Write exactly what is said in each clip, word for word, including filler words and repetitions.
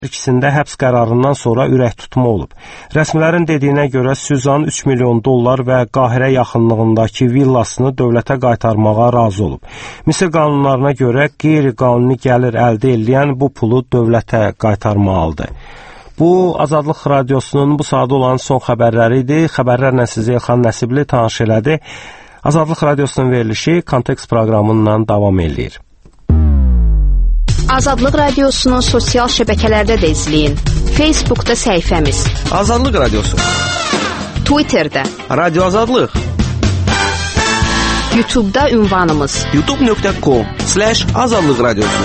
İkisində həbs qərarından sonra ürək tutma olub. Rəsmilərin dediyinə görə Süzan üç milyon dollar və Qahirə yaxınlığındakı villasını dövlətə qaytarmağa razı olub. Misir qanunlarına görə qeyri-qanuni gəlir əldə edən bu pulu dövlətə qaytarmalıdır. Bu, Azadlıq Radiosunun bu saat olan son xəbərləri idi. Xəbərlərlə sizi Elxan Nəsibli tanış elədi. Azadlıq Radiosunun verilişi Kontekst proqramından davam edir. Azadlıq Radiosunu sosial şəbəkələrdə də izləyin. Facebookda səhifəmiz Azadlıq Radiosu, Twitterdə Radio Azadlıq, YouTube'da ünvanımız youtube nöqtə com slash azadlıq radiosu.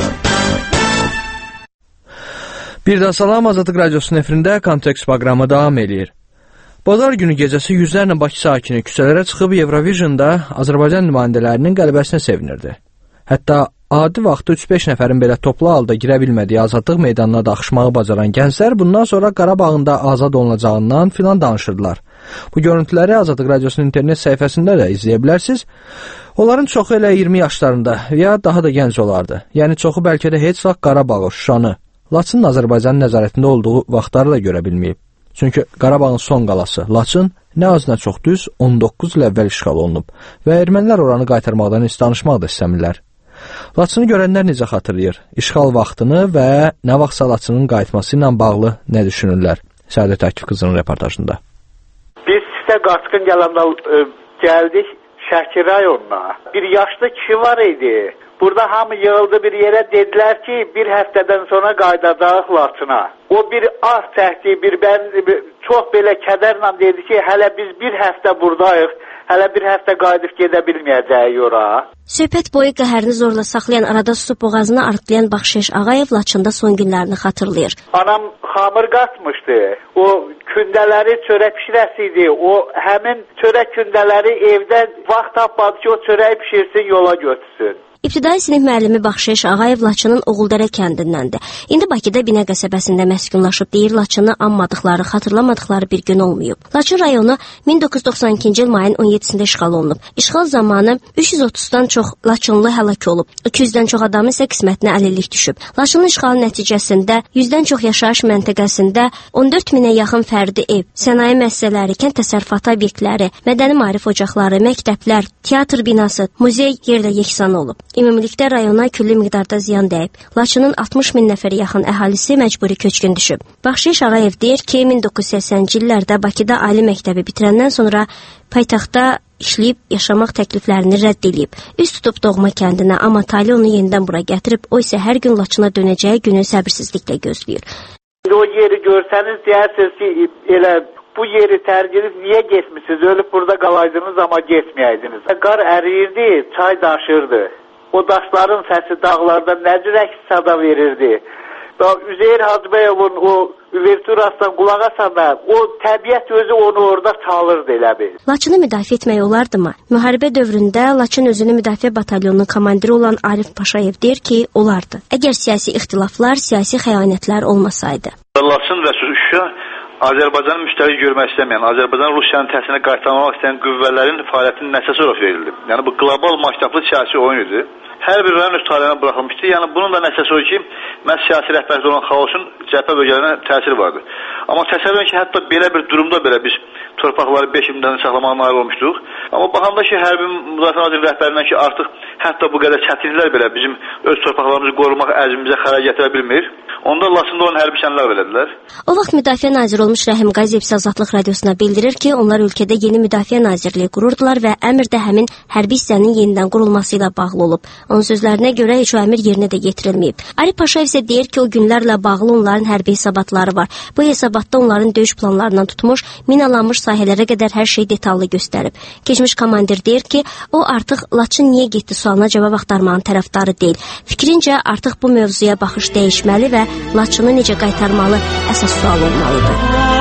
Bir daha salam, Azadlıq Radiosunun efirində Kontekst proqramı davam edir. Bazar günü gecəsi yüzlərlə Bakı sakini küçələrə çıxıb Eurovision'da Azərbaycan nümayəndələrinin qələbəsinə sevinirdi. Hətta adi vaxtda üç beş nəfərin belə toplu halda girə bilmədiyi Azadlıq meydanına daxışmağı bacaran gənclər bundan sonra Qarabağın da azad olunacağından filan danışırdılar. Bu görüntüləri Azadlıq Radiosunun internet səhifəsində də izləyə bilərsiniz. Onların çoxu elə iyirmi yaşlarında ya daha da gənc olardı. Yəni çoxu bəlkə də heç vaxt Qarabağı, Şuşanı, Laçının Azərbaycanın nəzarətində olduğu vaxtları da görə bilməyib. Çünki Qarabağın son qalası Laçın nə az nə çox düz on doqquz il əvvəl işğal olunub və ermənilər oranı qaytarmaqdan heç danışmaq da istəmirlər. Laçını görənlər necə xatırlayır? İşğal vaxtını və nə vaxtsa Laçının qayıtması ilə bağlı nə düşünürlər? Səadət Akif qızının reportajında. Biz sizə qaçqın gələndə e, gəldik Şəki rayonuna. Bir yaşlı kişi var idi. Burada hamı yığıldı bir yerə, dedilər ki, bir həftədən sonra qayıdacaq Laçına. O bir ah çəkdi, bir ben bir, çox belə kədərlə dedi ki, hələ biz bir həftə buradayıq, hələ bir həftə qayıdıb gedə bilməyəcəyik ora. Söhbət boyu qəhərini zorla saxlayan, arada susub boğazını artlayan Baxşeş Ağayev Laçında son günlərini xatırlayır. Anam xamır qatmışdı. O kündələri çörək pişirəsi idi. O həmin çörək kündələri evdən vaxt tapmadı ki, o çörək pişirsin, yola götürsün. İbtidai sinif müəllimi Baxşeş Ağayev Laçının Oğuldərə kəndindəndir. İndi Bakıda Binə qəsəbəsində məskunlaşıb, deyir Laçını anmadıqları, xatırlamadıqları bir gün olmayıb. Laçın rayonu min doqquz yüz doxsan ikinci il mayın on yeddisində işğal olunub. İşğal zamanı üç yüz otuzdan çox Laçınlı həlak olub. iki yüzdən çox adamın isə qismətinə əlillik düşüb. Laçının işğalı nəticəsində yüzdən çox yaşayış məntəqəsində on dörd minə yaxın fərdi ev, sənaye müəssisələri, kənd təsərrüfatı obyektləri, mədəni maarif ocaqları, məktəblər, teatr binası, muzey yerlə yeksan olub. Ümumilikdə rayona külli miqdarda ziyan dəyib. Laçının altmış min nəfərə yaxın əhalisi məcburi köçkün düşüb. Baxşeş Ağayev deyir ki, min doqquz yüz səksənci illərdə Bakıda ali məktəbi bitirəndən sonra paytaxtda işləyib yaşamaq təkliflərini rədd edib. Üst tutub doğma kəndinə, amma tali onu yenidən bura gətirib, o isə hər gün Laçına dönəcəyi günü səbirsizliklə gözləyir. O yeri görsəniz deyərsiniz ki, elə bu yeri tərk edib niyə getmişsiniz? Ölüb burada qalaydınız amma getməyəydiniz. Qar əriyirdi, çay daşırdı. O daşların səsi dağlarda nə cür əks sada verirdi. Və Üzeyir Hacıyevin o üverturasından qulaq asanda o təbiət özü onu orada çalırdı elə bir. Laçını müdafiə etmək olardımı? Müharibə dövründə Laçın özünü müdafiə batalyonunun komandiri olan Arif Paşayev deyir ki, olardı. Əgər siyasi ixtilaflar, siyasi xəyanətlər olmasaydı. Laçın və Şuşa Azərbaycanı müstəqil görmək istəməyən, Azərbaycan Rusiyanın təsirinə qaytarmaq istəyən qüvvələrin fəaliyyətinin nəticəsi olaraq verildi. Yəni bu qlobal masштабlı siyasi oyun idi. Hər bir rayon öz taleyinə buraxılmışdı. Yəni bunun da nəticəsi o ki, məhz siyasi rəhbərlikdə olan xaosun cəbhə bölgələrinə təsiri vardı. Amma təsəvvür edin ki, hətta belə bir durumda belə biz torpaqları beş ildən saxlamağa nail olmuşduq. Amma baxanda ki, hərbi müdafiə naziri rəhbərindən ki, artıq hətta bu qədər çətinliklər belə bizim öz torpaqlarımızı qorumaq əzmimizə xərə gətirə bilmir. Onda Laçında olan hərbi şənlər belədilər. O vaxt müdafiə naziri olmuş Rəhim Qaziyev Azadlıq Radiosuna bildirir ki, onlar ölkədə yeni müdafiə nazirliyi qururdular və əmr də həmin hərbi hissənin yenidən qurulması ilə bağlı olub. Onun sözlərinə görə heç o əmr yerinə də yetirilməyib. Arif Paşayev isə deyir ki, o günlərlə bağlı onların hərbi hesabatları var. Bu hesabatda onların döyüş planlarından tutmuş, minalanmış sahələrə qədər hər şey detallı göstərib. Keçmiş komandir deyir ki, o artıq Laçın niyə getdi sualına cavab axtarmağın tərəfdarı deyil. Fikrincə artıq bu mövzuya baxış dəyişməli və Laçını necə qaytarmalı əsas sual olmalıdır.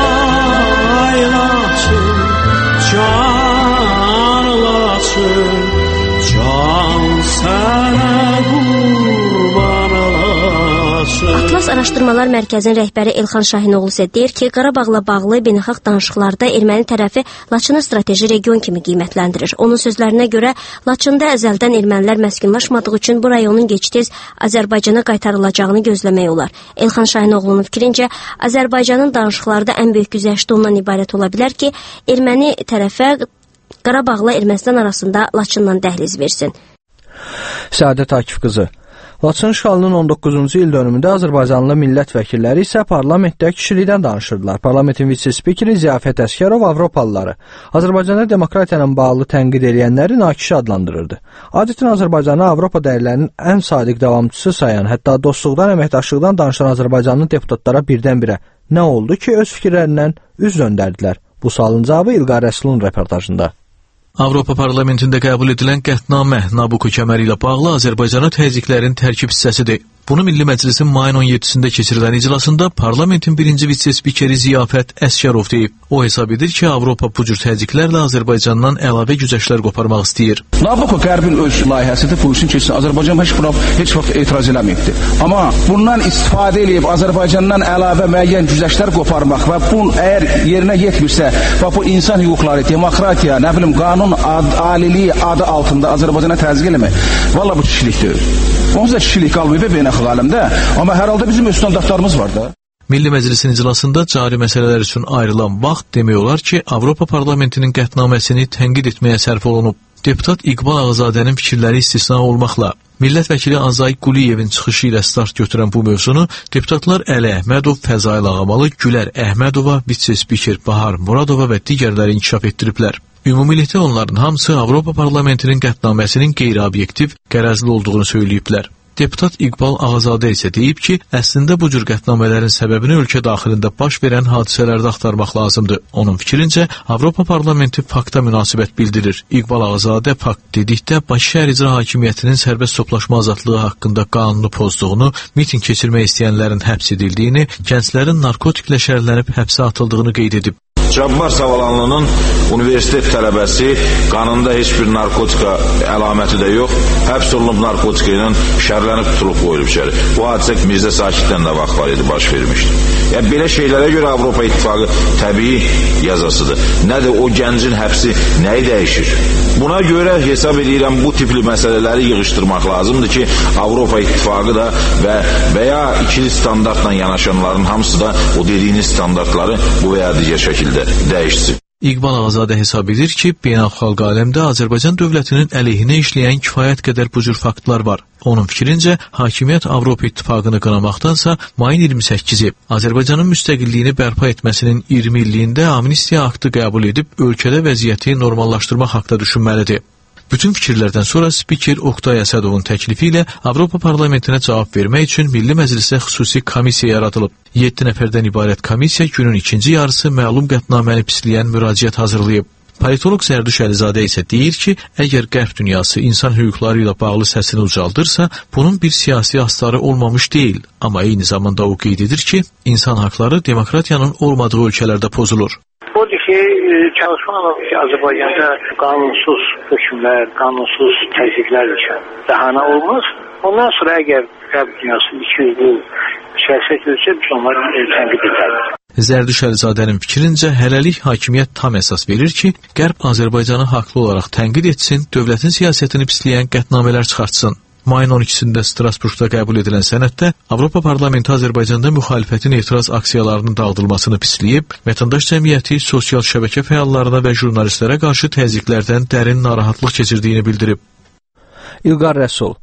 Ay Laçın, can Laçın, can sənə qurban Laçın. Atlas Araşdırmalar Mərkəzinin rəhbəri Elxan Şahinoğlu isə deyir ki, Qarabağla bağlı beynəlxalq danışıqlarda erməni tərəfi Laçını strateji region kimi qiymətləndirir. Onun sözlərinə görə Laçında əzəldən ermənilər məskunlaşmadığı üçün bu rayonun gec-tez Azərbaycana qaytarılacağını gözləmək olar. Elxan Şahinoğlu'nun fikrincə, Azərbaycanın danışıqlarda ən böyük güzəşti ondan ibarət ola bilər ki, erməni tərəfə Qarabağla Ermənistan arasında Laçından dəhliz versin. Səadət Akif qızı. Laçın işğalının on doqquzuncu il dönümündə Azərbaycanlı millət vəkilləri isə parlamentdə kişilikdən danışırdılar. Parlamentin vitse-spikeri Ziyafət Əsgərov Avropalıları Azərbaycanda demokratiya ilə bağlı tənqid edənləri nakişi adlandırırdı. Adətən Azərbaycanı Avropa dəyərlərinin ən sadiq davamçısı sayan, hətta dostluqdan, əməkdaşlıqdan danışan Azərbaycanlı deputatlara birdən-birə nə oldu ki, öz fikirlərindən üz döndərdilər? Bu sualın cavabı İlqar Rəsulun reportajında. Avropa Parlamentində qəbul edilən qətnamə Nabucco kəməri ilə bağlı Azərbaycana təzyiqlərin tərkib hissəsidir. Bunu Milli Məclisin mayın on yeddisində keçirilən iclasında parlamentin birinci vitse-spikeri Ziyafət Əsgərov deyib. O hesab edir ki, Avropa bu cür təzyiqlərlə Azərbaycandan əlavə güzəştlər qoparmaq istəyir. Nabucco qərbin öz layihəsidir, bu üçün keçsin. Azərbaycan heç buna heç vaxt etiraz eləməyibdi. Amma bundan istifadə edib Azərbaycandan əlavə müəyyən güzəşlər qoparmaq və bu əgər yerinə yetmirsə, və bu insan hüquqları, demokratiya, nə bilim, qanun ad, aliliyi adı altında Azərbaycana təzyiq eləmək, valla bu kişilik deyil. Onsuz da kişilik qalmayıb beynəlxalq aləmdə, amma hər halda bizim öz standartlarımız var da. Milli Məclisin iclasında cari məsələlər üçün ayrılan vaxt demək olar ki, Avropa Parlamentinin qətnaməsini tənqid etməyə sərf olunub. Deputat İqbal Ağazadənin fikirləri istisna olmaqla, millət vəkili Azay Quliyevin çıxışı ilə start götürən bu mövzunu deputatlar Əli Əhmədov, Fəzail Ağamalı, Gülər Əhmədova, vitse-spiker Bahar Muradova və digərləri inkişaf etdiriblər. Ümumilikdə onların hamısı Avropa Parlamentinin qətnaməsinin qeyri-obyektiv, qərəzli olduğunu söyləyiblər. Deputat İqbal Ağazadə isə deyib ki, əslində bu cür qətnamələrin səbəbini ölkə daxilində baş verən hadisələrdə axtarmaq lazımdır. Onun fikrincə, Avropa Parlamenti fakta münasibət bildirir. İqbal Ağazadə fakt dedikdə Bakı Şəhər İcra Hakimiyyətinin sərbəst toplaşma azadlığı haqqında qanunu pozduğunu, miting keçirmək istəyənlərin həbs edildiyini, gənclərin narkotiklə şərlənib həbsə atıldığını qeyd edib. Cabbar Savalanlının universitet tələbəsi, qanında heç bir narkotika əlaməti də yox, həbs olunub narkotika ilə şərlənib tutulub qoyulub içəri. Bu hadisə Mirzə Sakitdən də vaxt var idi, baş vermişdi. Yəni, belə şeylərə görə Avropa İttifaqı təbii yazasıdır. Nədir, o gəncin həbsi nəyi dəyişir? Buna görə hesab edirəm, bu tipli məsələləri yığışdırmaq lazımdır ki, Avropa İttifaqı da və, və ya ikili standartla yanaşanların hamısı da o dediyiniz standartları bu və ya digər şəkildə dəyişsin. İqbal Ağazadə hesab edir ki, beynəlxalq aləmdə Azərbaycan dövlətinin əleyhinə işləyən kifayət qədər bu cür faktlar var. Onun fikrincə, hakimiyyət Avropa İttifaqını qınamaqdansa, mayın iyirmi səkkizi Azərbaycanın müstəqilliyini bərpa etməsinin iyirmi illiyində amnistiya aktı qəbul edib, ölkədə vəziyyəti normallaşdırmaq haqda düşünməlidir. Bütün fikirlərdən sonra spiker Oqtay Əsədovun təklifi ilə Avropa Parlamentinə cavab vermək üçün Milli Məclisə xüsusi komissiya yaradılıb. yeddi nəfərdən ibarət komissiya günün ikinci yarısı məlum qətnaməni pisləyən müraciət hazırlayıb. Politolog Zərdüş Əlizadə isə deyir ki, əgər qərb dünyası insan hüquqları ilə bağlı səsini ucaldırsa, bunun bir siyasi astarı olmamış deyil. Amma eyni zamanda o qeyd edir ki, insan haqları demokratiyanın olmadığı ölkələrdə pozulur. Odur ki, çalışmaq ki, Azərbaycanda qanunsuz hökmlər, qanunsuz təzyiqlər üçün bəhanə olmaz. Ondan sonra əgər qərb dünyası iki yüzlü siyasət ölsə, biz onları tənqid edərik. Zərdüş Əlizadənin fikrincə, hələlik hakimiyyət tam əsas verir ki, Qərb Azərbaycanı haqlı olaraq tənqid etsin, dövlətin siyasətini pisləyən qətnamələr çıxartsın. Mayın on ikisində Strasburqda qəbul edilən sənəddə Avropa Parlamenti Azərbaycanda müxalifətin etiraz aksiyalarının dağıdılmasını pisləyib, vətəndaş cəmiyyəti sosial şəbəkə fəallarına və jurnalistlərə qarşı təzyiqlərdən dərin narahatlıq keçirdiyini bildirib. İlqar Rəsul.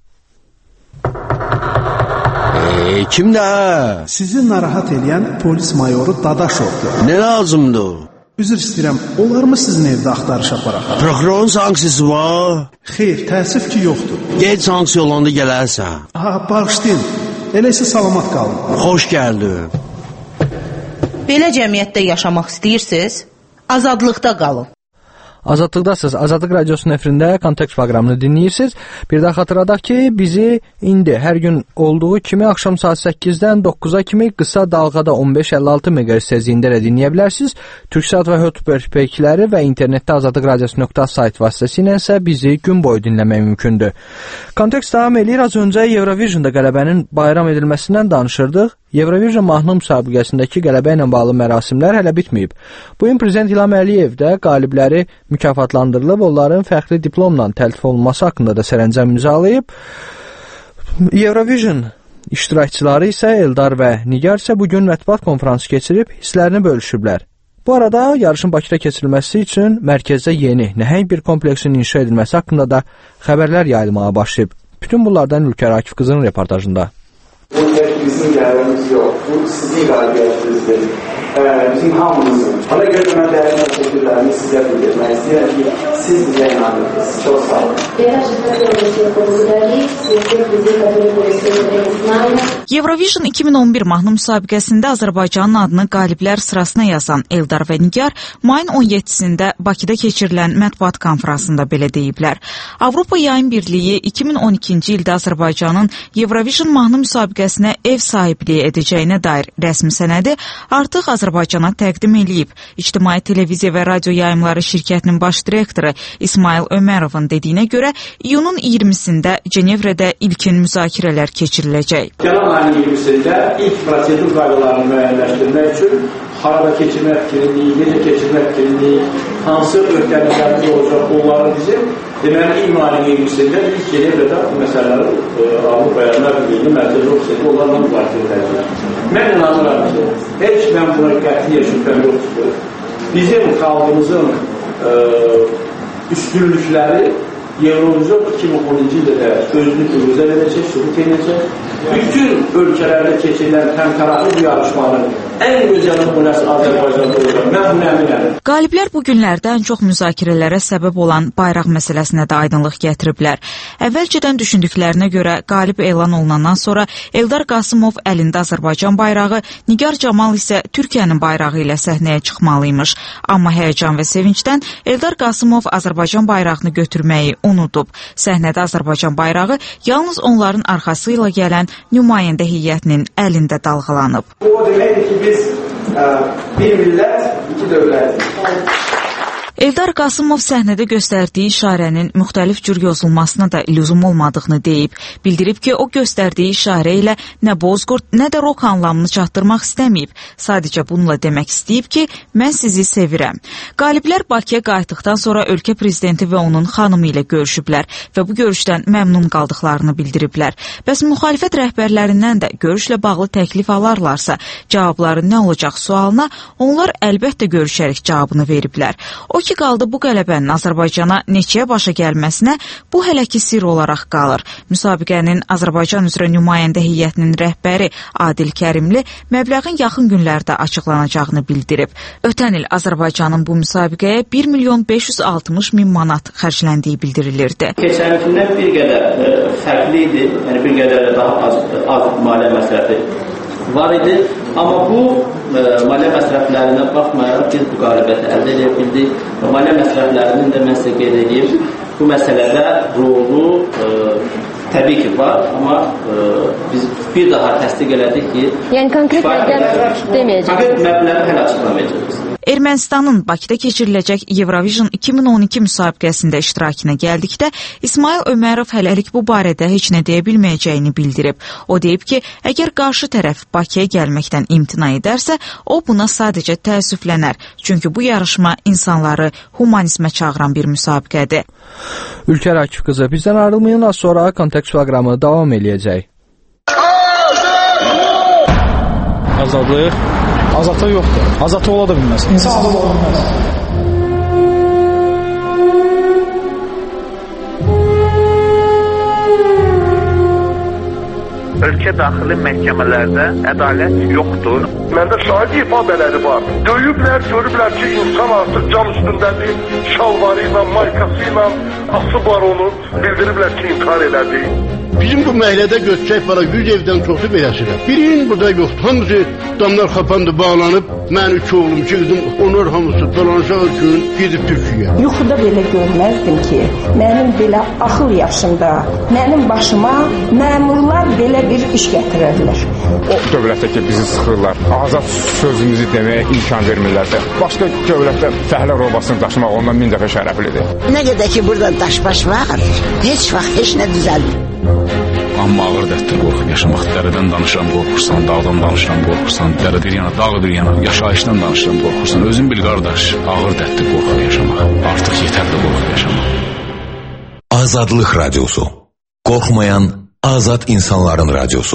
Eee, kimdə? Sizi narahat edən polis mayoru Dadaşovdur. Nə lazımdır? Üzr istəyirəm, olar mı sizin evdə axtarış aparaq? Prokurorun sanksiyası var? Xeyr, təəssüf ki, yoxdur. Gec sanksiya olanda gələrsən. Ha, bağışlayın. Elə isə salamat qalın. Xoş gəldin. Belə cəmiyyətdə yaşamaq istəyirsiniz? Azadlıqda qalın. Azadlıqdasınız. Azadlıq Radiosunun efirində Kontekst proqramını dinləyirsiniz. Bir daha xatırladaq ki, bizi indi hər gün olduğu kimi axşam saat səkkizdən doqquza kimi qısa dalğada on beş əlli altı meqahertz tezliyində də dinləyə bilərsiniz. Türksat və Hotbird-peykiləri və internetdə azadlıq radiosu nöqtə sayt vasitəsilə isə bizi gün boyu dinləmək mümkündür. Kontekst davam eləyir. Az öncə Eurovisionda qələbənin bayram edilməsindən danışırdıq. Eurovision mahnı müsabiqəsindəki qələbə ilə bağlı mərasimlər hələ bitməyib. Bu gün Prezident İlham Əliyev də qalibləri mükafatlandırılıb, onların fəxri diplomla təltif olunması haqqında da sərəncam imzalayıb. Eurovision iştirakçıları isə Eldar və Nigar isə bugün mətbuat konfransı keçirib hisslərini bölüşüblər. Bu arada yarışın Bakıda keçirilməsi üçün mərkəzdə yeni, nəhəng bir kompleksin inşa edilməsi haqqında da xəbərlər yayılmağa başlayıb. Bütün bunlardan Ülker Akif qızının reportajında. Bu tek bizim gəlirimiz yox, bu sizin qalibiyyətinizdir. Bizim hamımızın. Ona görə mən dəyərli təşəkkürlərimi sizə bildirmək istəyirəm ki, siz bizə inanırdınız. Çox sağ olun. Eurovision iki min on bir mahnı müsabiqəsində Azərbaycanın adını qaliblər sırasına yazan Eldar və Nigar mayın on yeddisində Bakıda keçirilən mətbuat konfransında belə deyiblər. Avropa Yayın Birliyi iki min on ikinci ildə Azərbaycanın Eurovision mahnı müsabiqəsinə ev sahibliyi edəcəyinə dair rəsmi sənədi artıq Azərbaycana təqdim edilib. İctimai Televiziya və Radio Yayımları şirkətinin baş direktoru İsmail Ömərovun dediyinə görə iyunun iyirmisində Cenevrədə ilkin müzakirələr keçiriləcək. Gələn ayın iyirmisində ilk prosedur qaydalarını müəyyənləşdirmək üçün harada keçirmək fikrinliyi, necə keçirmək fikrinliyi, hansı öhdəliklərimiz olacaq, onları bizim deməli iyun ayının iyirmisində ilk Cenevrədə bu məsələləri Avropa Yayımlar Birliyinin mərkəzi ofisində onlarla müzakirə edəcək. Mən inanıram ki, heç mən buna qətiyyən şübhəm yoxdur. Bizim xalqımızın e, üstünlükləri Eurovision iki min on ikinci ildə də özünü büruzə verəcək, sübut edəcək. Bütün ölkələrdə keçirilən təmtəraqlı bu yarışmanın ən gözəl nümunəsi Azərbaycanda olacaq. Mən bunu əminəm. Qaliblər bu günlərdə ən çox müzakirələrə səbəb olan bayraq məsələsinə də aydınlıq gətiriblər. Əvvəlcədən düşündüklərinə görə qalib elan olunandan sonra Eldar Qasımov əlində Azərbaycan bayrağı, Nigar Camal isə Türkiyənin bayrağı ilə səhnəyə çıxmalıymış. Amma həyəcan və sevincdən Eldar Qasımov Azərbaycan bayrağını götürməyi unudub. Səhnədə Azərbaycan bayrağı yalnız onların arxası ilə gələn nümayəndə heyətinin əlində dalğalanıb. Bu o deməkdir ki, biz ə, bir millət, iki dövlət. Eldar Qasımov səhnədə göstərdiyi işarənin müxtəlif cür yozulmasına da lüzum olmadığını deyib. Bildirib ki, o göstərdiyi işarə ilə nə bozqurd, nə də rok anlamını çatdırmaq istəməyib. Sadəcə bununla demək istəyib ki, mən sizi sevirəm. Qaliblər Bakıya qayıtdıqdan sonra ölkə prezidenti və onun xanımı ilə görüşüblər və bu görüşdən məmnun qaldıqlarını bildiriblər. Bəs müxalifət rəhbərlərindən də görüşlə bağlı təklif alarlarsa, cavabları nə olacaq sualına onlar əlbəttə görüşərək cavabını veriblər. O ki qaldı bu qələbənin Azərbaycana neçəyə başa gəlməsinə, bu hələ ki sirr olaraq qalır. Müsabiqənin Azərbaycan üzrə nümayəndə heyətinin rəhbəri Adil Kərimli məbləğin yaxın günlərdə açıqlanacağını bildirib. Ötən il Azərbaycanın bu müsabiqəyə bir milyon beş yüz altmış min manat xərcləndiyi bildirilirdi. Keçən ilkindən bir qədər e, fərqli idi, yəni bir qədər daha az, az maliyyə məsrəfi var idi. Amma bu e, maliyyə məsrəflərinə baxmayaraq biz bu qalibiyyəti əldə edə bildik. Maliyyə məsrəflərinin də mən sizə qeyd edeyim, bu məsələdə rolu e, təbii ki var, amma e, biz bir daha təsdiq elədik ki, yəni konkret məbləğ deməyəcəksiniz. Konkret məbləği hələ açıqlamayacağıq. Ermənistanın Bakıda keçiriləcək Eurovision iki min on iki müsabiqəsində iştirakına gəldikdə İsmail Ömərov hələlik bu barədə heç nə deyə bilməyəcəyini bildirib. O deyib ki, əgər qarşı tərəf Bakıya gəlməkdən imtina edərsə, o buna sadəcə təəssüflənər. Çünki bu yarışma insanları humanizmə çağıran bir müsabiqədir. Ülker Akif qızı, bizdən ayrılmayın, az sonra Kontekst proqramı davam eləyəcək. Azadlıq Azadlıq yoxdur. Azadlıq ola da bilməz. İnsan azad ola bilməz. Ölkə daxili məhkəmələrdə ədalət yoxdur. Məndə şahid ifadələri var. Döyüblər, görüblər ki, insan artıq cam üstündədir, şalvarı ilə, maykası ilə asıb var onu. Bildiriblər ki, intihar elədi. Bizim bu məhəllədə göstərək var, yüz evdən çoxu beləsidir. Birinin burada yoxdur. Hamısı damlar xapandı, bağlanıb. Mən üç oğlum, iki qızım, onlar hamısı dolanacaq üçün gedib Türkiyəyə. Yuxuda belə görməzdim ki, mənim belə axıl yaşımda, mənim başıma məmurlar belə bir iş gətirərlər. O dövlətdə ki, bizi sıxırlar, azad sözümüzü deməyə imkan vermirlərsə, başqa dövlətdə fəhlə robasını daşımaq ondan min dəfə şərəflidir. Nə qədər ki, burada daşbaş var, heç vaxt heç nə düzəlmir. amma ağır dərddə qorxub yaşamaq. Dərədən danışıram, qorxursan, dağdan danışıram, qorxursan, dərə bir yana, dağ bir yana, yaşayışdan danışıram, qorxursan. Özün bil qardaş, ağır dərddə qorxub yaşamaq. Artıq yetərli qorxub yaşamaq. Azadlıq Radyosu. Qorxmayan azad insanların radyosu.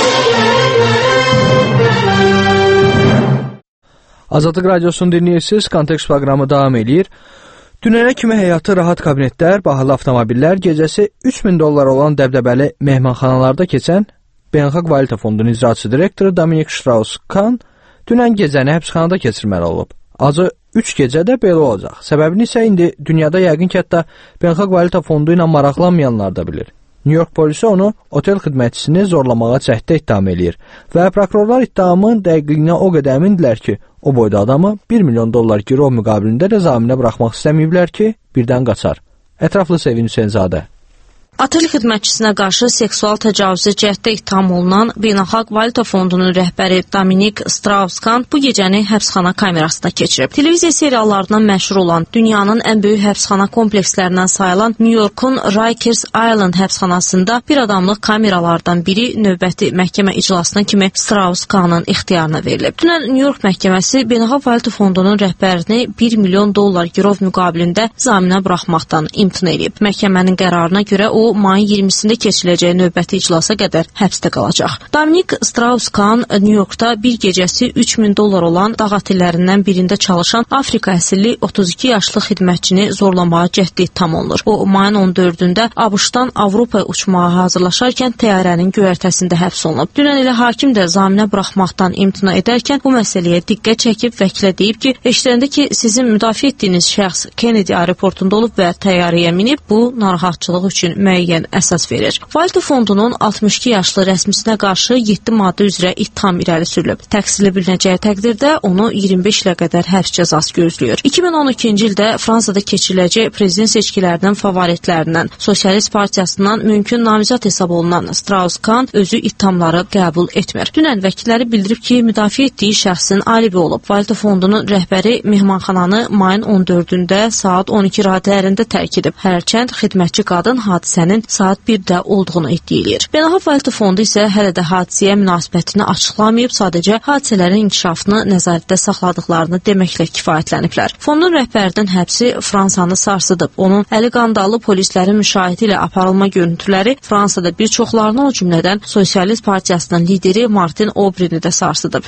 Azadlıq Radyosu'nu dinləyirsiniz. Kontekst proqramı davam edir. Dünənə kimi həyatı rahat kabinetlər, bahalı avtomobillər, gecəsi üç min dollar olan dəbdəbəli mehmanxanalarda keçən Beynəlxalq Valyuta Fondunun icraçı direktoru Dominik Strauss-Kahn dünən gecəni həbsxanada keçirməli olub. Acı üç gecə də belə olacaq. Səbəbini isə indi dünyada yəqin ki, hətta Beynəlxalq Valyuta Fondu ilə maraqlanmayanlar da bilir. New York polisi onu otel xidmətçisini zorlamağa cəhddə ittiham eləyir və prokurorlar ittihamın dəqiqliyinə o qədər əmindilər ki, o boyda adamı bir milyon dollar girov müqabilində də zaminə buraxmaq istəməyiblər ki, birdən qaçar. Ətraflı Sevin Hüseynzadə. Otel xidmətçisinə qarşı seksual təcavüzə cəhddə ittiham olunan Beynəlxalq Valyuta Fondunun rəhbəri Dominik Strauss-Kahn bu gecəni həbsxana kamerasına keçirib. Televiziya seriallarından məşhur olan, dünyanın ən böyük həbsxana komplekslərindən sayılan New Yorkun Rikers Island həbsxanasında bir adamlıq kameralardan biri növbəti məhkəmə iclasına kimi Strauss-Kahnın ixtiyarına verilib. Dünən New York məhkəməsi Beynəlxalq Valyuta Fondunun rəhbərini bir milyon dollar girov müqabilində zaminə buraxmaqdan imtina edib. Məhkəmənin qərarına görə o mayın iyirmisində keçiriləcək növbəti iclasa qədər həbsdə qalacaq. Dominik Strauss-Kahn New Yorkda bir gecəsi üç min dollar olan dağ otellərindən birində çalışan Afrika əsilli otuz iki yaşlı xidmətçini zorlamağa cəhdi ittiham olunur. O mayın on dördündə ABŞ-dan Avropaya uçmağa hazırlaşarkən təyyarənin göyərtəsində həbs olunub. Dünən elə hakim də zaminə buraxmaqdan imtina edərkən bu məsələyə diqqət çəkib vəkilə deyib ki, eşidəndə ki, sizin müdafiə etdiyiniz şəxs Kennedy aeroportunda olub və təyyarəyə minib, bu narahatçılıq üçün müəyyən əsas verir. Valyuta Fondunun altmış iki yaşlı rəsmisinə qarşı yeddi maddə üzrə ittiham irəli sürülüb. Təqsirli bilinəcəyi təqdirdə onu iyirmi beş ilə qədər həbs cəzası gözləyir. iki min on ikinci ildə Fransada keçiriləcək prezident seçkilərinin favoritlərindən, Sosialist Partiyasından mümkün namizəd hesab olunan Strauss-Kahn özü ittihamları qəbul etmir. Dünən vəkilləri bildirib ki, müdafiə etdiyi şəxsin alibi olub. Valyuta Fondunun rəhbəri mehmanxananı mayın on dördündə saat on iki radələrində tərk edib. Hərçənd xidmətçi qadın hadisənin saat birdə olduğunu iddia edir. Beynəlxalq Valyuta Fondu isə hələ də hadisəyə münasibətini açıqlamayıb, sadəcə hadisələrin inkişafını nəzarətdə saxladıqlarını deməklə kifayətləniblər. Fondun rəhbərinin həbsi Fransanı sarsıdıb. Onun əli qandallı polislərin müşahidə ilə aparılma görüntüləri Fransada bir çoxlarını, o cümlədən Sosialist Partiyasının lideri Martin Aubryni də sarsıdıb.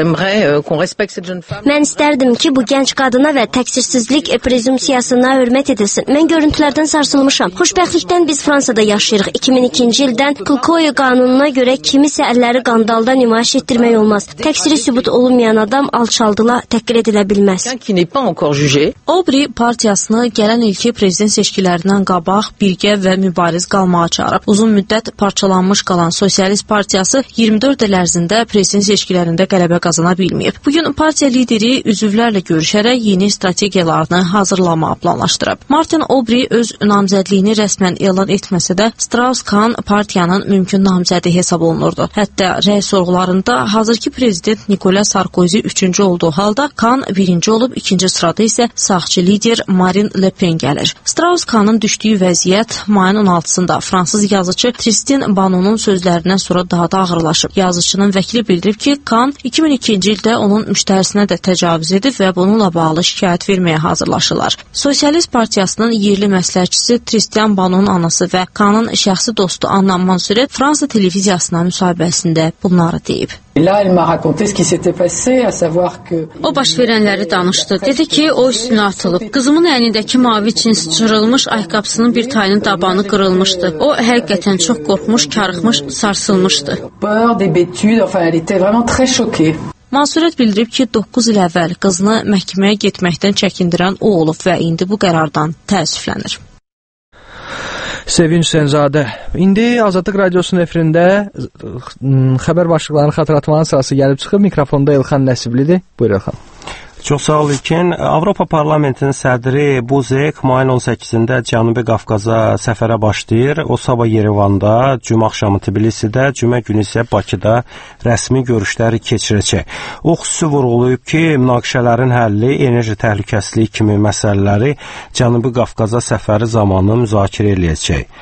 Mən istərdim ki, bu gənc qadına və təqsirsizlik prezumsiyasına hörmət edilsin. Mən görüntülərdən sarsılmışam. Xoşbəxtlikdən biz Fransada yaşayırıq. iki min ikinci ildən Kulkoyu qanununa görə kimisə əlləri qandalda nümayiş etdirmək olmaz. Təqsiri sübut olunmayan adam alçaldıla təhqir edilə bilməz. Aubry partiyasını gələn ilki prezident seçkilərindən qabaq birgə və mübariz qalmağa çağırıb. Uzun müddət parçalanmış qalan Sosialist Partiyası iyirmi dörd il ərzində prezident seçkilərində qələbə qazana bilməyib. Bugün partiya lideri üzvlərlə görüşərək yeni strategiyalarını hazırlamağı planlaşdırıb. Martin Aubry öz namizədliyini rəsmən elan etməsə də, Strauss-Kahn partiyanın mümkün namizədi hesab olunurdu. Hətta rəy sorğularında hazırki prezident Nicolas Sarkozy üçüncü olduğu halda Kahn birinci olub, ikinci sırada isə sağçı lider Marine Le Pen gəlir. Strauss-Kahnın düşdüyü vəziyyət mayın on altısında Fransız yazıcı Tristan Banonun sözlərindən sonra daha da ağırlaşıb. Yazıcının vəkili bildirib ki, Kahn iki min ikinci ildə onun müştərisinə də təcavüz edib və bununla bağlı şikayət verməyə hazırlaşırlar. Sosialist Partiyasının yerli məsləhətçisi Tristan Banonun anası və Kahnın şəxsi dostu Anna Mansuret Fransa televiziyasına müsahibəsində bunları deyib. O baş verənləri danışdı. Dedi ki, o üstünə atılıb. Qızımın əynindəki mavi cins cırılmış ayaqqabısının bir tayının tabanı qırılmışdı. O həqiqətən çox qorxmuş, karıxmış, sarsılmışdı. Mansuret bildirib ki, doqquz il əvvəl qızını məhkəməyə getməkdən çəkindirən o olub və indi bu qərardan təəssüflənir. Sevinç Hüseynzadə. İndi Azadlıq Radyosu'nun efirində xəbər başlıqlarını xatırlatmanın sırası gəlib çıxıb. Mikrofonda Elxan Nəsiblidir. Buyur Elxan. Çox sağ ol İlkin. Avropa Parlamentinin sədri Buzek mayın on səkkizində Cənubi Qafqaza səfərə başlayır. O sabah Yerevanda, cümə axşamı Tbilisidə, cümə günü isə Bakıda rəsmi görüşləri keçirəcək. O xüsusi vurğulayıb ki, münaqişələrin həlli, enerji təhlükəsizliyi kimi məsələləri Cənubi Qafqaza səfəri zamanı müzakirə eləyəcək.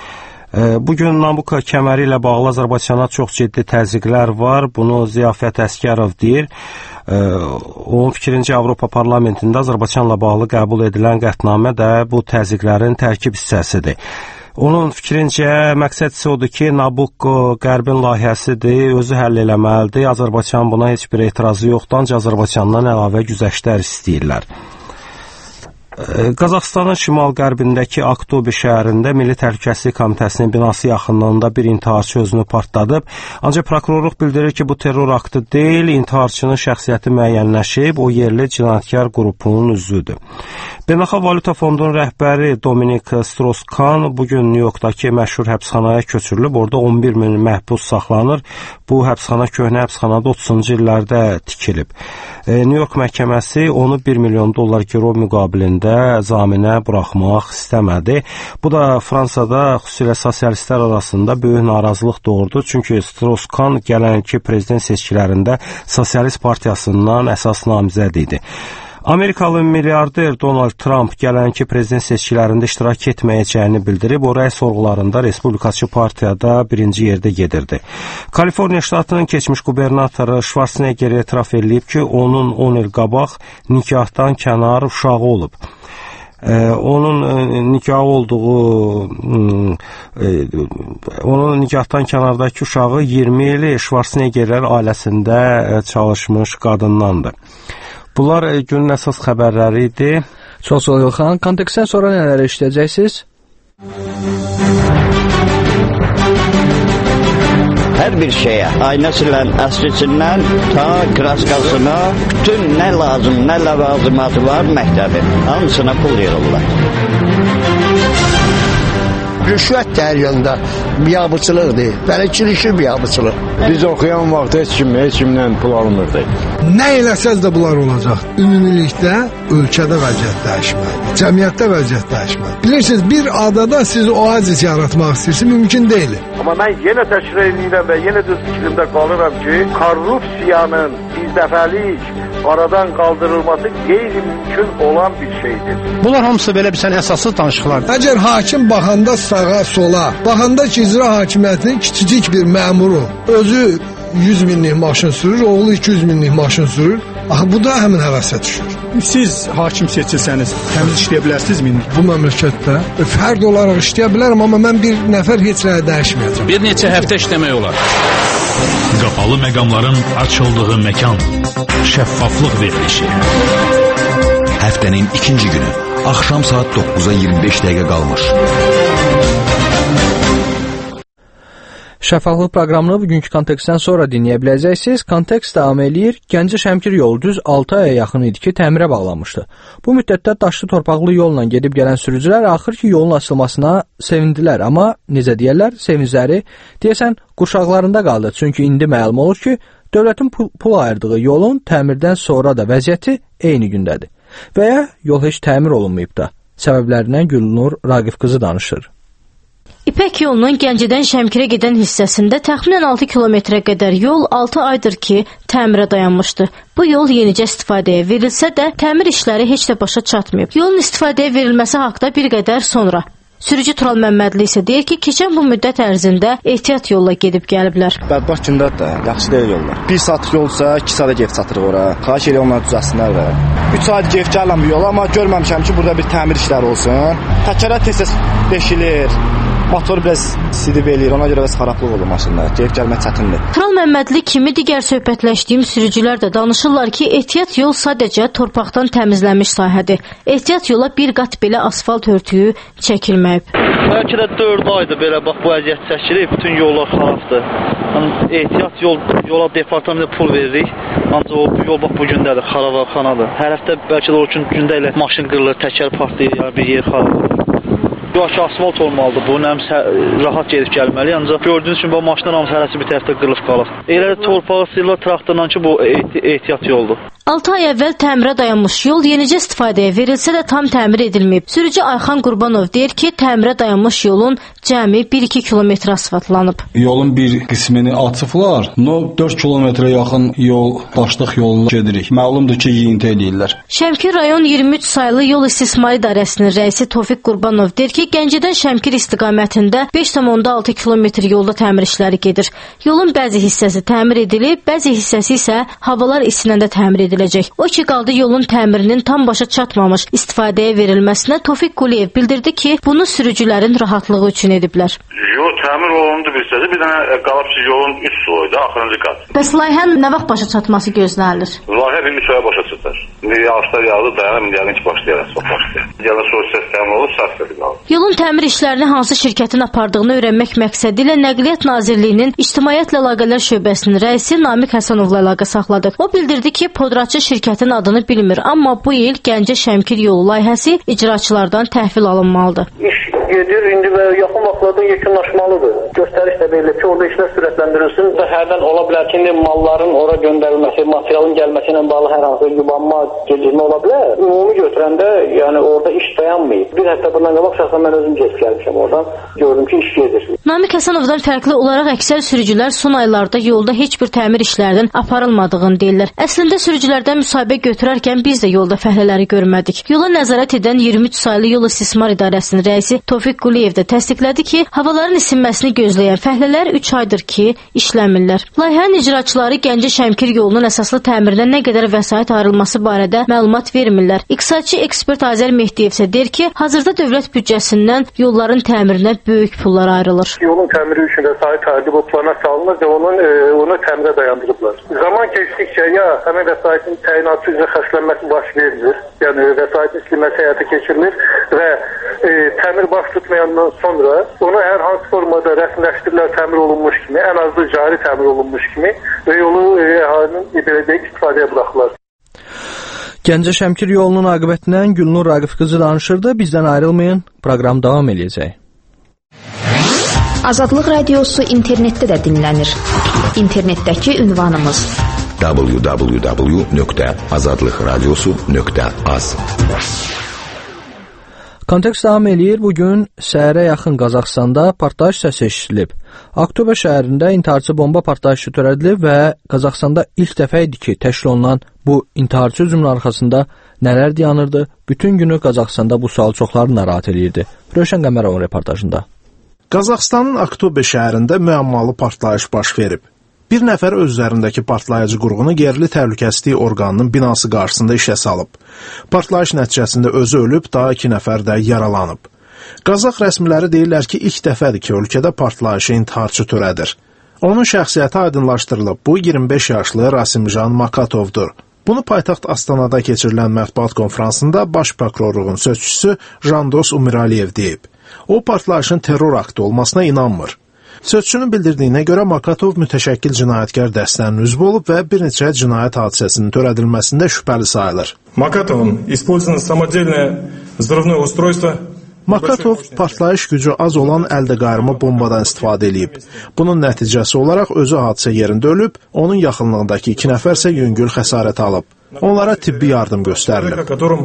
Bugün Nabucco kəməri ilə bağlı Azərbaycana çox ciddi təzyiqlər var. Bunu Ziyafət Əsgərov deyir. Onun fikrincə Avropa Parlamentində Azərbaycanla bağlı qəbul edilən qətnamə də bu təzyiqlərin tərkib hissəsidir. Onun fikrincə məqsəd isə odur ki, Nabucco Qərbin layihəsidir, özü həll eləməlidir. Azərbaycan buna heç bir etirazı yoxdur, ancaq Azərbaycandan əlavə güzəştlər istəyirlər. Qazaxıstanın şimal-qərbindəki Aktobi şəhərində Milli Təhlükəsizlik Komitəsinin binası yaxınlığında bir intiharçı özünü partladıb. Ancaq prokurorluq bildirir ki, bu terror aktı deyil, intiharçının şəxsiyyəti müəyyənləşib, o yerli cinayətkar qrupunun üzvüdür. Beynəlxalq Valyuta Fondunun rəhbəri Dominik Strauss-Kahn bugün Nyu-Yorkdakı məşhur həbsxanaya köçürülüb. Orada on bir min məhbus saxlanır. Bu həbsxana köhnə həbsxanada otuzuncu illərdə tikilib. Nyu-York məhkəməsi onu bir milyon dollar girov müqabilində zaminə buraxmaq istəmədi. Bu da Fransada xüsusilə sosialistlər arasında böyük narazılıq doğurdu. Çünki Strauss-Kahn gələnki prezident seçkilərində Sosialist Partiyasından əsas namizəd idi. Amerikalı milyarder Donald Trump gələnki prezident seçkilərində iştirak etməyəcəyini bildirib, o rəy sorğularında Respublikaçı partiyada birinci yerdə gedirdi. Kaliforniya ştatının keçmiş qubernatoru Schwarzenegger etiraf edib ki, onun on il qabaq nikahdan kənar uşağı olub. Ee, onun e, nikahı olduğu e, onun nikahdan kənardakı uşağı iyirmi il Schwarzeneggerlər ailəsində e, çalışmış qadındandır. Bunlar e, günün əsas xəbərləri idi. Çox sağ olun xan. Kontekstdən sonra nələr işləyəcəksiniz? Hər bir şeyə, aynasından, əslisindən ta kraskasına, bütün nə lazım, nə ləvazimatı var məktəbi, hamısına pul yığırlar. Rüşvət dəryanında biabıçılıqdır, bələkçilikli biabıçılıq. Biz oxuyan vaxt heç kim, heç kimdən pul almırdı. Nə eləsəz də bunlar olacaq. Ümumilikdə ölkədə vəziyyət dəyişməlidir, cəmiyyətdə vəziyyət dəyişməlidir. Bilirsiniz, bir adada siz oazis yaratmaq istəyirsiniz, mümkün deyil. Amma mən yenə təkrar edirəm və yenə də fikrimdə qalıram ki, korrupsiyanın birdəfəlik aradan qaldırılması qeyri-mümkün olan bir şeydir. Bunlar hamısı belə bir sən əsassız danışıqlardır. Əgər hakim baxanda sağa, sola, baxanda ki, icra hakimiyyətinin kiçicik bir məmuru özü yüz minlik maşın sürür, oğlu iki yüz minlik maşın sürür, axı bu da həmin həvəsə düşür. Siz hakim seçilsəniz, təmiz işləyə bilərsiniz mi? Bu məmləkətdə fərd olaraq işləyə bilərəm, amma mən bir nəfər heç nəyə dəyişməyəcəm. Bir neçə həftə işləmək olar. Qapalı məqamların açıldığı məkan. Şəffaflıq verilişi. Həftənin ikinci günü. Axşam saat dokkuza iyirmi beş dəqiqə qalmış. Şəffaflıq proqramını bugünkü kontekstdən sonra dinləyə biləcəksiniz. Kontekst davam eləyir. Gəncə-Şəmkir yolu düz altı aya yaxın idi ki, təmirə bağlanmışdı. Bu müddətdə daşlı torpaqlı yolla gedib gələn sürücülər axır ki, yolun açılmasına sevindilər. Amma necə deyərlər, sevincləri deyəsən qurşaqlarında qaldı. Çünki indi məlum olur ki, dövlətin pul, pul ayırdığı yolun təmirdən sonra da vəziyyəti eyni gündədir. Və ya yol heç təmir olunmayıb da. Səbəblərindən Gülnur Raqif qızı danışır. İpək yolunun Gəncədən Şəmkirə gedən hissəsində təxminən altı kilometrə qədər yol altı aydır ki, təmirə dayanmışdı. Bu yol yenicə istifadəyə verilsə də, təmir işləri heç də başa çatmayıb. Yolun istifadəyə verilməsi haqda bir qədər sonra. Sürücü Tural Məmmədli isə deyir ki, keçən bu müddət ərzində ehtiyat yolla gedib gəliblər. Bədbaxt gündədir də, yaxşı deyil yollar. Bir saat yolsa, iki saata gedib çatırıq ora. Xahiş edirəm onları düzəlsinlər və üç saat gedib gələm bu yola, amma görməmişəm ki, burada bir təmir işləri olsun. Təkərlər tez-tez deşilir. Motor biraz sidib eləyir, ona görə biraz xarablıq olur maşında. Gedib gəlmək çətindir. Tural Məmmədli kimi digər söhbətləşdiyim sürücülər də danışırlar ki, ehtiyat yol sadəcə torpaqdan təmizlənmiş sahədir. Ehtiyat yola bir qat belə asfalt örtüyü çəkilməyib. Bəlkə də dörd aydır belə bax bu əziyyət çəkilir, bütün yollar xarabdır. Yəni ehtiyat yol yola departamenta pul veririk. Ancaq o yol bax bu gündədir, xarabxanadır. Hər həftə bəlkə də o gün gündə ilə maşın qırılır, təkər partlayır, yəni bir yer xarab olur. Yoxsa asfalt olmalıdır bu, nəmsə rahat gedib gəlməli. Ancaq gördüyünüz kimi bu maşınlar hamısı hərəsi bir tərəfdə qırılıb qalır. Elə torpağı sıyırlar traktorla ki, bu ehtiyat yoldur. altı ay əvvəl təmirə dayanmış yol yenicə istifadəyə verilsə də tam təmir edilməyib. Sürücü Ayxan Qurbanov deyir ki, təmirə dayanmış yolun cəmi bir iki kilometr asfaltlanıb. Yolun bir qismini açıblar. No dörd kilometrə yaxın yol, daşlıq yoluna gedirik. Məlumdur ki, yeyinti edirlər. Şəmkir rayon iyirmi üç saylı yol istismar idarəsinin rəisi Tofiq Qurbanov deyir ki, Gəncədən Şəmkir istiqamətində beş tam altı kilometr yolda təmir işləri gedir. Yolun bəzi hissəsi təmir edilib, bəzi hissəsi isə havalar isinəndə təmir ediləcək. O ki, qaldı yolun təmirinin tam başa çatmamış istifadəyə verilməsinə Tofiq Quliyev bildirdi ki, bunu sürücülərin rahatlığı üçün ediblər. Yol təmir olundu bir sözü, bir dənə qalıb ki, yolun üst soydu, axırıncı qat. Bəs layihənin nə vaxt başa çatması gözlənilir? Layihə bir neçə başa çatır. İndi yağışlar yağdı, dayanım, yəqin ki, başlayaraq, çox başlayar. Gələn soy səs təmir olub, səs səsi qalır. Yolun təmir işlərini hansı şirkətin apardığını öyrənmək məqsədi ilə Nəqliyyat Nazirliyinin İctimaiyyətlə Əlaqələr şöbəsinin rəisi Namiq Həsənovla əlaqə saxladıq. O bildirdi ki, podratçı şirkətin adını bilmir, amma bu il Gəncə-Şəmkir yolu layihəsi icraçılardan təhvil alınmalıdır. İş gedir, indi və yaxın vaxtlarda yekunlaşmalıdır. Göstəriş də verilir ki, orada işlər sürətləndirilsin və hərdən ola bilər ki, malların ora göndərilməsi, materialın gəlməsi ilə bağlı hər hansı yubanma, gecikmə ola bilər. Ümumi götürəndə, yəni orada iş dayanmayıb. Bir həftə bundan qabaq şəxsən mən özüm geçib gəlmişəm oradan, gördüm ki, iş gedir. Namiq Həsənovdan fərqli olaraq əksər sürücülər son aylarda yolda heç bir təmir işlərinin aparılmadığını deyirlər. Əslində sürücülərdən müsahibə götürərkən biz də yolda fəhlələri görmədik. Yola nəzarət edən iyirmi üç saylı yol istismar idarəsinin rəisi Tofiq Quliyev də təsdiqlədi ki, havaların isinməsini gözləyən fəhlələr üç aydır ki, işləmirlər. Layihənin icraçıları Gəncə-Şəmkir yolunun əsaslı təmirinə nə qədər vəsait ayrılması barədə məlumat vermirlər. İqtisadçı ekspert Azər Mehdiyev isə deyir ki, hazırda dövlət büdcəsindən yolların təmirinə böyük pullar ayrılır. Yolun təmiri üçün vəsait ayrılıb o plana salınır və onun e, onu təmirə dayandırıblar. Zaman keçdikcə ya həmin vəsaitin təyinatı üzrə xərclənməsi baş verilir, yəni vəsaitin silinməsi həyata keçirilir və e, təmir baş tutmayandan sonra onu hər hansı formada rəsmiləşdirilir, təmir olunmuş kimi, ən azı cari təmir olunmuş kimi və yolu e, əhalinin istifadəyə buraxırlar. Gəncə-Şəmkir yolunun aqibətindən Gülnur Raqif qızı danışırdı. Bizdən ayrılmayın, proqram davam edəcək. Azadlıq Radiosu internetdə də dinlənir. İnternetdəki ünvanımız w w w nöqtə azadlıqradiosu nöqtə az. Kontekst davam eləyir. Bugün səhərə yaxın Qazaxstanda partlayış səsi eşidilib. Aktober şəhərində intiharçı bomba partlayışı törədilib və Qazaxstanda ilk dəfə idi ki, təşkil olunan bu intiharçı hücumun arxasında nələr dayanırdı? Bütün günü Qazaxstanda bu sual çoxları narahat eləyirdi. Rövşən Qəmərovun reportajında. Qazaxstanın Aktober şəhərində müəmmalı partlayış baş verib. Bir nəfər özlərindəki partlayıcı qurğunu yerli təhlükəsizlik orqanının binası qarşısında işə salıb. Partlayış nəticəsində özü ölüb, daha iki nəfər də yaralanıb. Qazax rəsmiləri deyirlər ki, ilk dəfədir ki, ölkədə partlayışı intiharçı törədir. Onun şəxsiyyəti aydınlaşdırılıb. Bu iyirmi beş yaşlı Rasimjan Makatovdur. Bunu paytaxt Astanada keçirilən mətbuat konfransında baş prokurorluğun sözçüsü Jandos Umiraliyev deyib. O, partlayışın terror aktı olmasına inanmır. Sözçünün bildirdiyinə görə Makatov mütəşəkkil cinayətkar dəstənin üzvü olub və bir neçə cinayət hadisəsinin törədilməsində şübhəli sayılır. Makatovun использовано самодельное взрывное устройство. Makatov partlayış gücü az olan əldə qayırma bombadan istifadə edib. Bunun nəticəsi olaraq özü hadisə yerində ölüb, onun yaxınlığındakı iki nəfər isə yüngül xəsarət alıb. Onlara tibbi yardım göstərilib.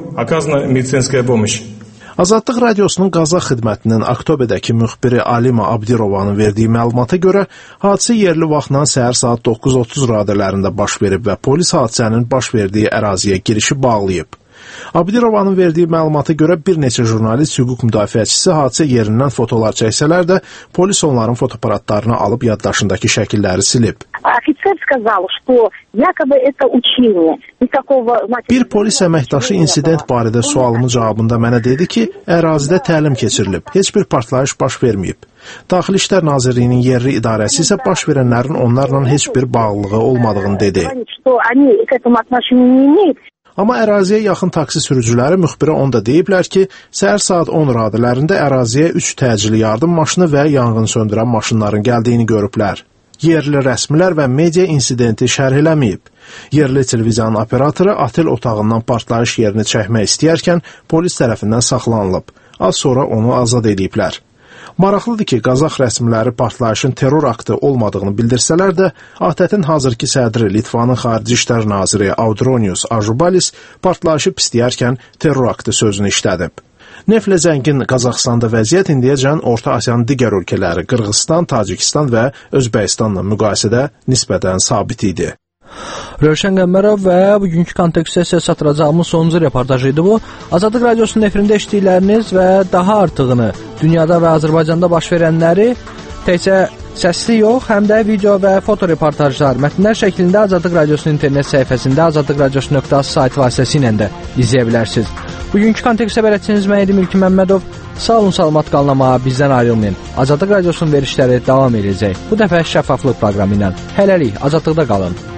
Azadlıq Radiosunun Qazax xidmətinin Aktoberdəki müxbiri Alima Abdirovanın verdiyi məlumata görə hadisə yerli vaxtla səhər saat doqquz otuz radələrində baş verib və polis hadisənin baş verdiyi əraziyə girişi bağlayıb. Abdirovanın verdiyi məlumata görə bir neçə jurnalist, hüquq müdafiəçisi hadisə yerindən fotolar çəksələr də polis onların fotoaparatlarını alıb yaddaşındakı şəkilləri silib. Bir polis əməkdaşı insident barədə sualımın cavabında mənə dedi ki, ərazidə təlim keçirilib, heç bir partlayış baş verməyib. Daxili İşlər Nazirliyinin yerli idarəsi isə baş verənlərin onlarla heç bir bağlılığı olmadığını dedi. Amma əraziyə yaxın taksi sürücüləri müxbirə onda deyiblər ki, səhər saat on radələrində əraziyə üç təcili yardım maşını və yanğın söndürən maşınların gəldiyini görüblər. Yerli rəsmilər və media insidenti şərh eləməyib. Yerli televiziyanın operatoru otel otağından partlayış yerini çəkmək istəyərkən polis tərəfindən saxlanılıb. Az sonra onu azad ediblər. Maraqlıdır ki, Qazax rəsmiləri partlayışın terror aktı olmadığını bildirsələr də, A T Ə-nin hazırki sədri Litvanın Xarici İşlər naziri Audronius Ažubalis partlayışı pisləyərkən terror aktı sözünü işlədib. Neftlə zəngin Qazaxstanda vəziyyət indiyəcən Orta Asiyanın digər ölkələri Qırğızstan, Tacikistan və Özbəkistanla müqayisədə nisbətən sabit idi. Rövşən Qəmbərov və bugünkü kontekstə sizə çatdıracağımız sonuncu reportaj idi bu. Azadlıq Radiosunun efirində eşitdikləriniz və daha artığını dünyada və Azərbaycanda baş verənləri təkcə səsli yox, həm də video və foto reportajlar, mətnlər şəklində Azadlıq Radiosunun internet səhifəsində azadlıq radiosu nöqtə az sayt vasitəsilə də izləyə bilərsiniz. Bugünkü kontekstə bələdçiniz mən idim İlkin Məmmədov. Sağ olun, salamat qalın, amma bizdən ayrılmayın. Azadlıq Radiosunun verişləri davam edəcək. Bu dəfə şəffaflıq proqramı ilə. Hələlik, azadlıqda qalın.